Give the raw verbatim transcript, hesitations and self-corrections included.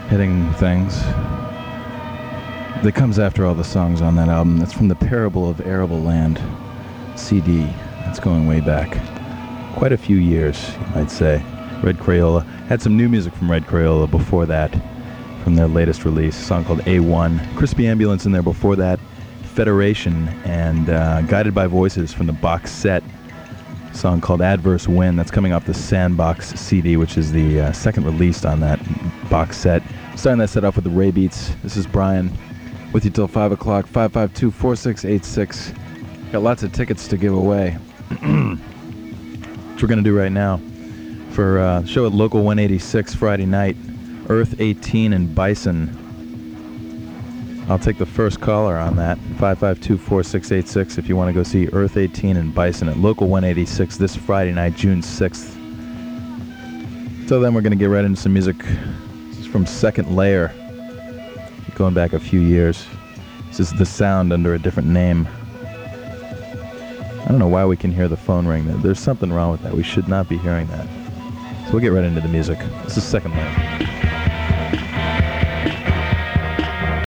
hitting things. That comes after all the songs on that album. That's from the Parable of Arable Land C D. That's going way back. Quite a few years, you might say. Red Crayola. Had some new music from Red Crayola before that, from their latest release, a song called A one. Crispy Ambulance in there before that. Federation and uh, Guided by Voices from the box set. A song called Adverse Wind. That's coming off the Sandbox C D, which is the uh, second release on that box set. Starting that set off with the Ray Beats. This is Brian. With you till five o'clock, five five two, four six eight six. Got lots of tickets to give away. Which we're going to do right now. For uh, show at Local one eighty-six Friday night. Earth eighteen and Bison. I'll take the first caller on that. five five two, four six eight six if you want to go see Earth eighteen and Bison at Local one eighty-six this Friday night, June sixth. Till then, we're going to get right into some music. This is from Second Layer. Going back a few years. This is The Sound under a different name. I don't know why we can hear the phone ring. There's something wrong with that. We should not be hearing that. So we'll get right into the music. This is Second Layer.